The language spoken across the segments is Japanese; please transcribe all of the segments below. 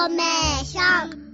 メーション。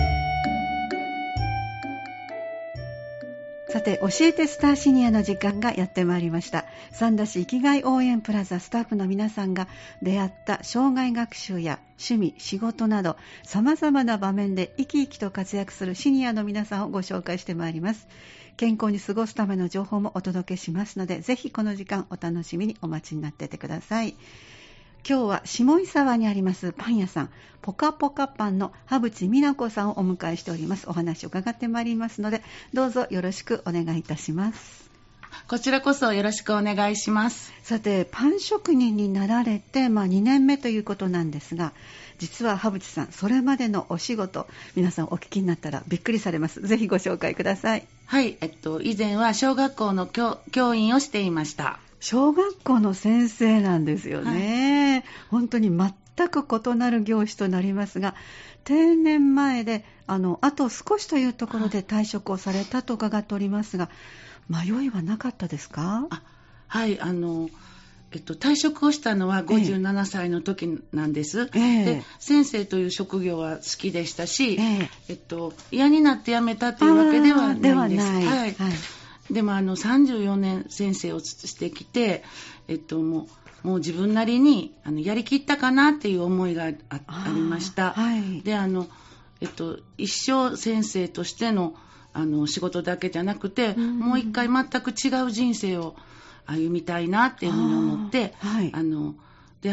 さて、教えてスターシニアの時間がやってまいりました。三田市生きがい応援プラザスタッフの皆さんが出会った障害学習や趣味、仕事など様々な場面で生き生きと活躍するシニアの皆さんをご紹介してまいります。健康に過ごすための情報もお届けしますので、ぜひこの時間お楽しみにお待ちになっていてください。今日は下井沢にありますパン屋さんポカポカパンの羽渕美奈子さんをお迎えしております。お話を伺ってまいりますので、どうぞよろしくお願いいたします。 こちらこそよろしくお願いします。 さて、パン職人になられて、2年目ということなんですが、実は羽渕さん、それまでのお仕事、皆さんお聞きになったらびっくりされます。ぜひご紹介ください。 はい、以前は小学校の教員をしていました。 小学校の先生なんですよね、はい、本当に全く異なる業種となりますが、定年前であと少しというところで退職をされたと伺っておりますが、迷いはなかったですか？ はい、退職をしたのは57歳の時なんです、で先生という職業は好きでしたし、嫌になって辞めたというわけではないんです。はい、でも34年先生をしてきて、もう自分なりにやりきったかなっていう思いが ありました、はい、で一生先生としての仕事だけじゃなくて、もう一回全く違う人生を歩みたいなっていうふうに思って、はい、で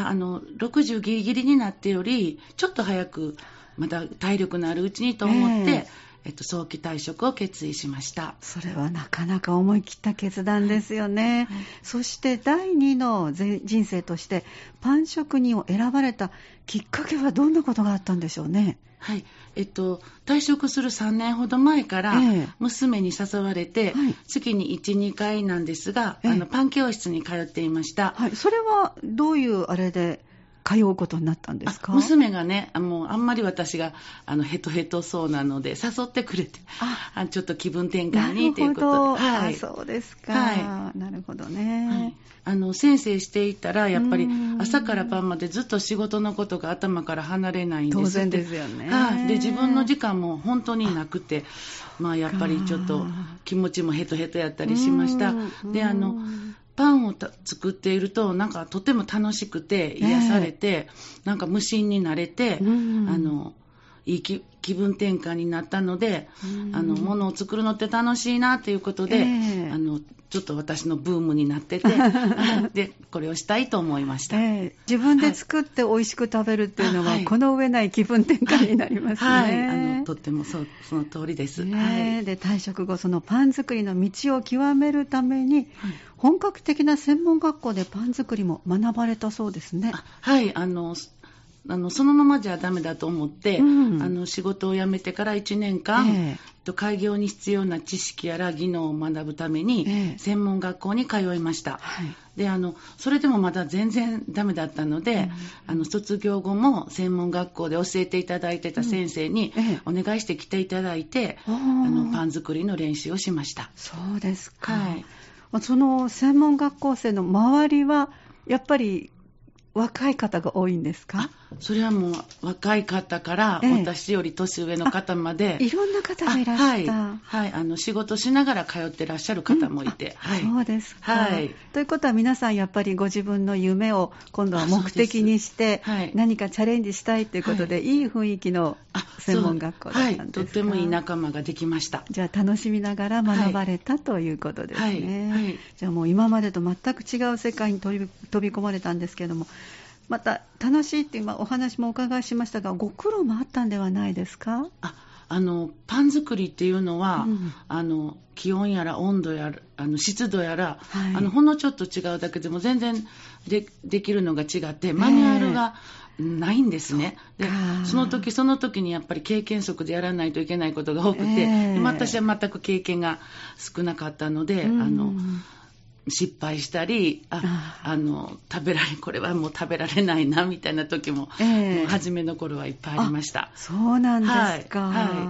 60ギリギリになってよりちょっと早くまた体力のあるうちにと思って、早期退職を決意しました。 それはなかなか思い切った決断ですよね、はい、そして第2の人生としてパン職人を選ばれたきっかけはどんなことがあったんでしょうね？ はい、退職する3年ほど前から娘に誘われて、月に 1,2 回なんですが、パン教室に通っていました、 はい、それはどういうあれで通うことになったんですか？ 娘がね、もうあんまり私がヘトヘトそうなので誘ってくれて、ちょっと気分転換にということで。 はい、そうですか、はい、なるほどね、 はい、先生していたらやっぱり朝から晩までずっと仕事のことが頭から離れないんです。 当然ですよね、 で自分の時間も本当になくて、やっぱりちょっと気持ちもヘトヘトやったりしました。でパンを作っているとなんかとても楽しくて癒されて、なんか無心になれて、いい気分転換になったので、物を作るのって楽しいなということで、ちょっと私のブームになっててでこれをしたいと思いました、 自分で作って美味しく食べるっていうのは、この上ない気分転換になりますね、 とってもその通りです、 で退職後そのパン作りの道を極めるために、本格的な専門学校でパン作りも学ばれたそうですね。 はい、そのままじゃダメだと思って、仕事を辞めてから1年間、開業に必要な知識やら技能を学ぶために、専門学校に通いました、でそれでもまだ全然ダメだったので、卒業後も専門学校で教えていただいてた先生にお願いして来ていただいて、パン作りの練習をしました。 そうですか、その専門学校生の周りはやっぱり若い方が多いんですか？ それはもう若い方から私より年上の方まで、 いろんな方がいらっしゃる、仕事しながら通ってらっしゃる方もいて、 そうですか、ということは皆さんやっぱりご自分の夢を今度は目的にして、何かチャレンジしたいということで、いい雰囲気の専門学校だったんですか？ とってもいい仲間ができました。 じゃあ楽しみながら学ばれた、ということですね、じゃあもう今までと全く違う世界に飛び込まれたんですけれども、また楽しいって今お話もお伺いしましたが、ご苦労もあったんではないですか？ パン作りっていうのは、気温やら温度やら湿度やら、ほんのちょっと違うだけでも全然 できるのが違って、マニュアルがないんですね。でその時その時にやっぱり経験則でやらないといけないことが多くて、私は全く経験が少なかったので、失敗したり、これはもう食べられないなみたいな時も、もう初めの頃はいっぱいありました。 そうなんですか、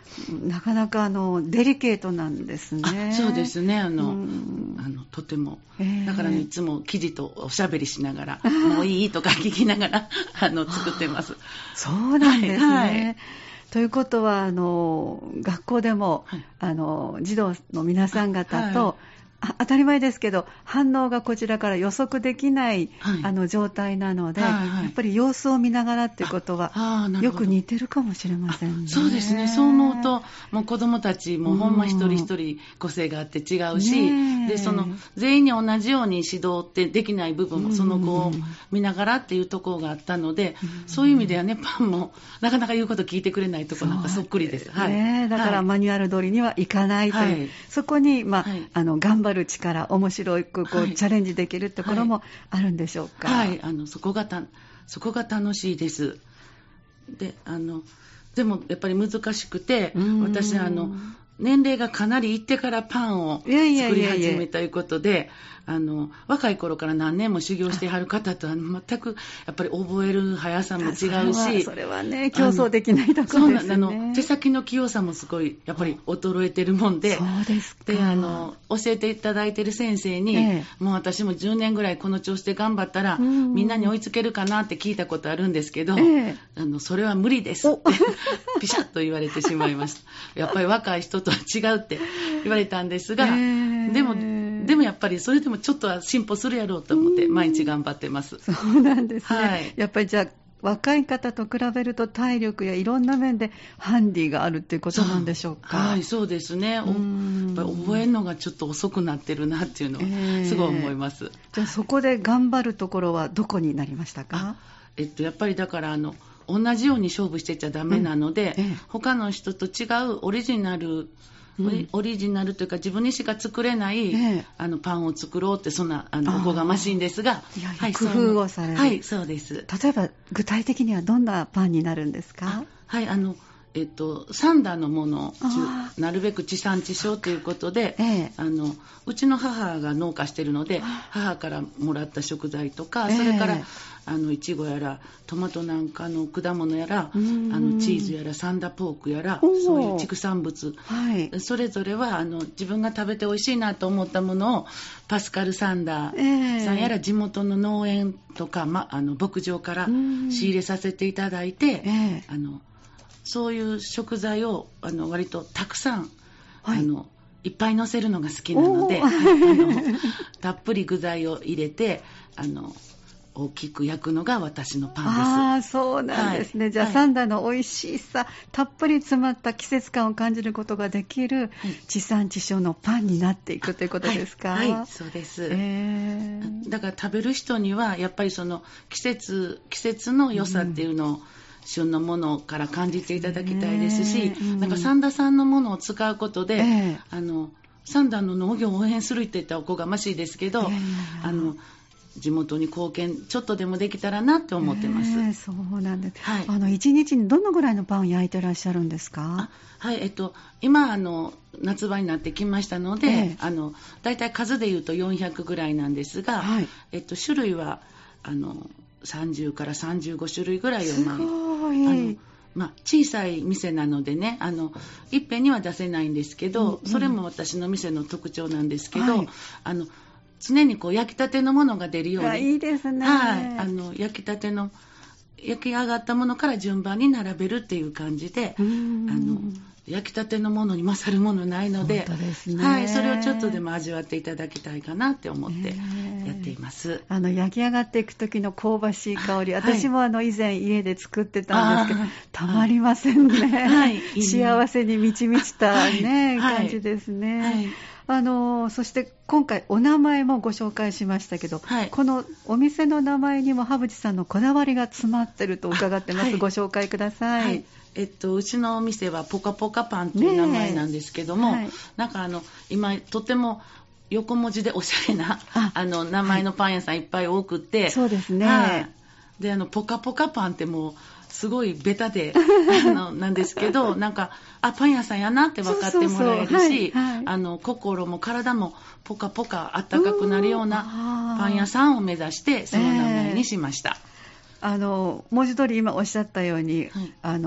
なかなかデリケートなんですね。 そうですね。とても。だから、いつも生地とおしゃべりしながら、もういいとか聞きながら作ってます。 そうなんですね。ということは学校でも、児童の皆さん方と、当たり前ですけど反応がこちらから予測できない、状態なので、やっぱり様子を見ながらっていうことはよく似てるかもしれませんね。 そうですね。そう思うともう子どもたちもほんま一人一人個性があって違うし、で全員に同じように指導ってできない部分もその子を見ながらっていうところがあったので、そういう意味ではね、パンもなかなか言うこと聞いてくれないところなんかそっくりです。だからマニュアル通りにはいかないという、そこに、頑張る力、面白くチャレンジできるところもあるんでしょうか。 そこが楽しいです。でもやっぱり難しくて、私年齢がかなりいってからパンを作り始めたということで、若い頃から何年も修行してはる方とは全くやっぱり覚える速さも違うし、 それはね、競争できないところですね。 手先の器用さもすごいやっぱり衰えてるもんで、 そうですか。 で教えていただいてる先生に、もう私も10年ぐらいこの調子で頑張ったら、みんなに追いつけるかなって聞いたことあるんですけど、それは無理ですってピシャッと言われてしまいました。やっぱり若い人とは違うって言われたんですが、でもやっぱりそれでもちょっとは進歩するやろうと思って毎日頑張ってます。 そうなんですね。やっぱりじゃあ若い方と比べると体力やいろんな面でハンディがあるっていうことなんでしょうか。 そうですね。やっぱり覚えるのがちょっと遅くなってるなっていうのをすごい思います。 じゃあそこで頑張るところはどこになりましたか？ やっぱりだから同じように勝負してちゃダメなので、他の人と違うオリジナルというか自分にしか作れない、パンを作ろうってそんなおこがましいんですが、 工夫をされる。 はい、そうです。 例えば具体的にはどんなパンになるんですか？ サンダーのものをなるべく地産地消ということで、うちの母が農家してるので、母からもらった食材とか、それからいちごやらトマトなんかの果物やら、チーズやらサンダーポークやら、そういう畜産物、それぞれは自分が食べて美味しいなと思ったものをパスカル・サンダーさんやら地元の農園とか、牧場から仕入れさせていただいて、そういう食材を割とたくさん、いっぱい乗せるのが好きなので、たっぷり具材を入れて大きく焼くのが私のパンです。 そうなんですね。じゃあ、サンダーの美味しさたっぷり詰まった季節感を感じることができる、地産地消のパンになっていくということですか？ そうです。だから食べる人にはやっぱりその季節の良さっていうのを、旬のものから感じていただきたいですし、なんかサンダさんのものを使うことで、サンダの農業を応援するって言ったらおこがましいですけど、地元に貢献ちょっとでもできたらなって思ってます。 そうなんです。1日にどのぐらいのパンを焼いてらっしゃるんですか？ 今夏場になってきましたので、だいたい数でいうと400ぐらいなんですが、種類は30から35種類ぐらいを小さい店なのでね、いっぺんには出せないんですけど、それも私の店の特徴なんですけど、常に焼きたてのものが出るように、 いいですね。 焼きたての焼き上がったものから順番に並べるっていう感じで、焼きたてのものに勝るものないので、それをちょっとでも味わっていただきたいかなって思ってやっています。 焼き上がっていく時の香ばしい香り、私も以前家で作ってたんですけど、たまりませんね。幸せに満ち満ちた感じですね。そして今回お名前もご紹介しましたけど、このお店の名前にも羽渕さんのこだわりが詰まってると伺ってます。ご紹介ください。 うちのお店はポカポカパンという名前なんですけども、なんか今とても横文字でおしゃれな名前のパン屋さんいっぱい多くって、 そうですね。 でポカポカパンってもうすごいベタでなんですけど、なんかパン屋さんやなって分かってもらえるし、心も体もポカポカあったかくなるようなパン屋さんを目指してその名前にしました。 文字通り今おっしゃったように、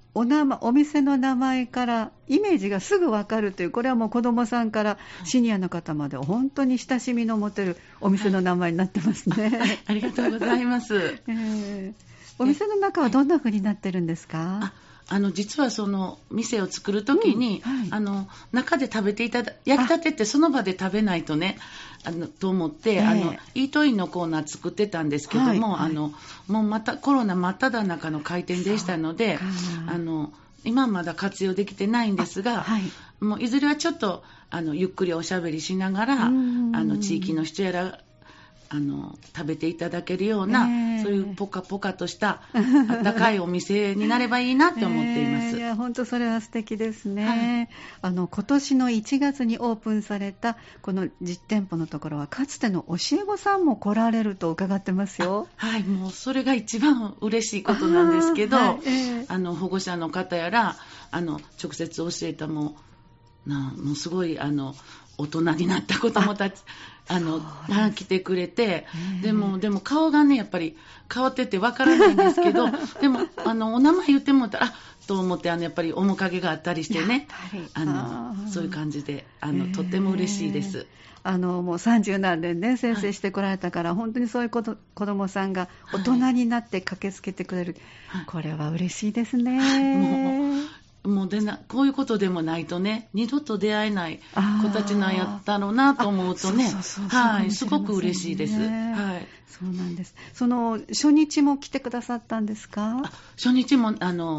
お店の名前からイメージがすぐわかるという、これはもう子どもさんからシニアの方まで本当に親しみの持てるお店の名前になってますね。 はい、ありがとうございます。 お店の中はどんな風になってるんですか？ 実はその店を作るときに、中で食べて焼きたてってその場で食べないとね、と思って、イートインのコーナー作ってたんですけども、もうまたコロナ真っ只中の開店でしたので、今まだ活用できてないんですが、もういずれはちょっとゆっくりおしゃべりしながら、地域の人やら食べていただけるような、そういうポカポカとした温かいお店になればいいなと思っています。 いや本当それは素敵ですね。今年の1月にオープンされたこの実店舗のところは、かつての教え子さんも来られると伺ってますよ。 はい、もうそれが一番嬉しいことなんですけど、保護者の方やら直接教えたもうすごい大人になった子供たち来てくれて、でも顔がねやっぱり変わっててわからないんですけどでもお名前言ってもらったらと思ってやっぱり面影があったりしてね、そういう感じでとっても嬉しいです。 もう30何年ね先生してこられたから、本当にそういう子供さんが大人になって駆けつけてくれる、これは嬉しいですね。 もうこういうことでもないとね、二度と出会えない子たちなんやったろうなと思うとね、すごく嬉しいです。 そうなんです。その初日も来てくださったんですか？ 初日も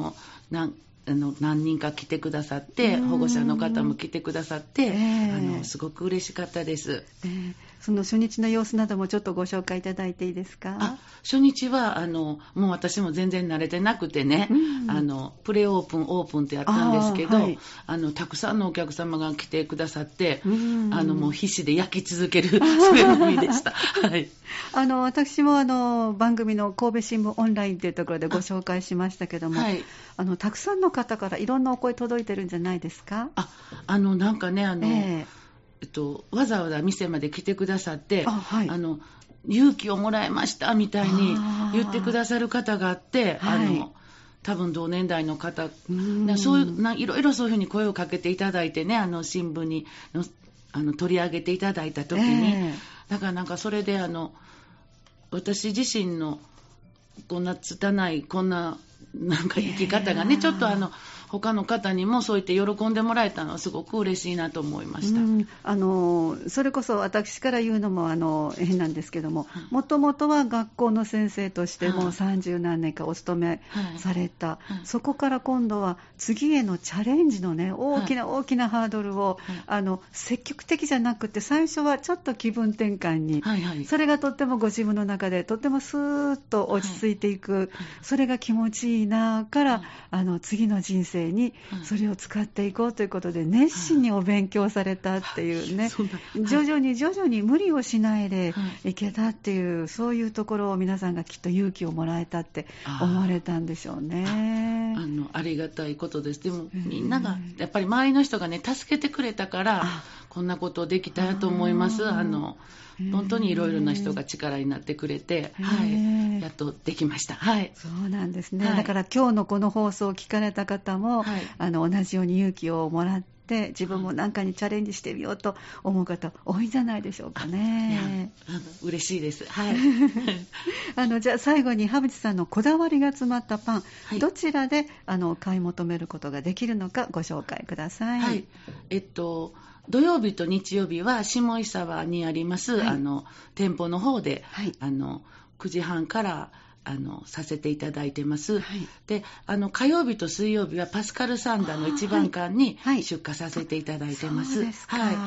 何人か来てくださって、保護者の方も来てくださって、すごく嬉しかったです。 その初日の様子などもちょっとご紹介いただいていいですか？ 初日はもう私も全然慣れてなくてね、プレオープンってやったんですけど、たくさんのお客様が来てくださって、もう必死で焼き続けるそういう意味でした。 私も番組の神戸新聞オンラインというところでご紹介しましたけども、たくさんの方からいろんなお声届いてるんじゃないですか？ なんかねわざわざ店まで来てくださって、勇気をもらいましたみたいに言ってくださる方があって、多分同年代の方、そういういろいろそういうふうに声をかけていただいてね、新聞に取り上げていただいた時に、だからなんかそれで私自身のこんな拙いこんななんか生き方がね、ちょっと他の方にもそう言って喜んでもらえたのはすごく嬉しいなと思いました。 それこそ私から言うのも変なんですけども、もともとは学校の先生としても30何年かお勤めされた、そこから今度は次へのチャレンジのね、大きな大きなハードルを、積極的じゃなくて最初はちょっと気分転換に、それがとってもご自分の中でとってもスーッと落ち着いていく、それが気持ちいいなから、次の人生にそれを使っていこうということで熱心にお勉強されたっていうね、徐々に無理をしないでいけたっていう、そういうところを皆さんがきっと勇気をもらえたって思われたんでしょうね。 ありがたいことです。でもみんながやっぱり周りの人がね助けてくれたからこんなことできたと思います。本当にいろいろな人が力になってくれて、やっとできました。 そうなんですね。だから今日のこの放送を聞かれた方も、同じように勇気をもらって自分も何かにチャレンジしてみようと思う方多いんじゃないでしょうかね。 嬉しいです。 じゃあ最後に羽渕さんのこだわりが詰まったパン、どちらで買い求めることができるのかご紹介ください。 土曜日と日曜日は下伊沢にあります、店舗の方で、9時半からさせていただいてます。で火曜日と水曜日はパスカルサンダーの一番館に出荷させていただいてます。で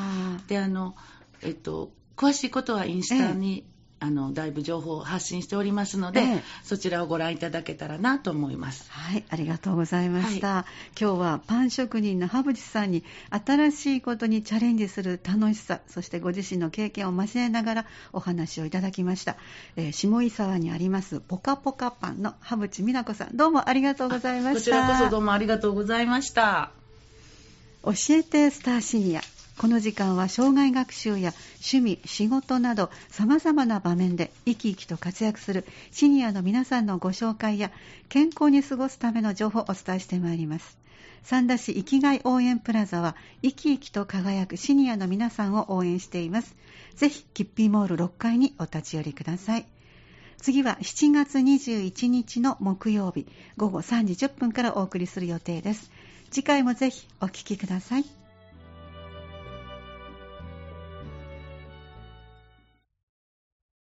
詳しいことはインスタに、だいぶ情報を発信しておりますので、そちらをご覧いただけたらなと思います。 ありがとうございました。今日はパン職人の羽渕さんに新しいことにチャレンジする楽しさ、そしてご自身の経験を交えながらお話をいただきました。下伊沢にありますポカポカパンの羽渕美奈子さん、どうもありがとうございました。 こちらこそどうもありがとうございました。 教えてスターシニア。 この時間は生涯学習や趣味、仕事など様々な場面で生き生きと活躍するシニアの皆さんのご紹介や健康に過ごすための情報をお伝えしてまいります。三田市生きがい応援プラザは生き生きと輝くシニアの皆さんを応援しています。ぜひキッピーモール6階にお立ち寄りください。次は7月21日の木曜日午後3時10分からお送りする予定です。次回もぜひお聞きください。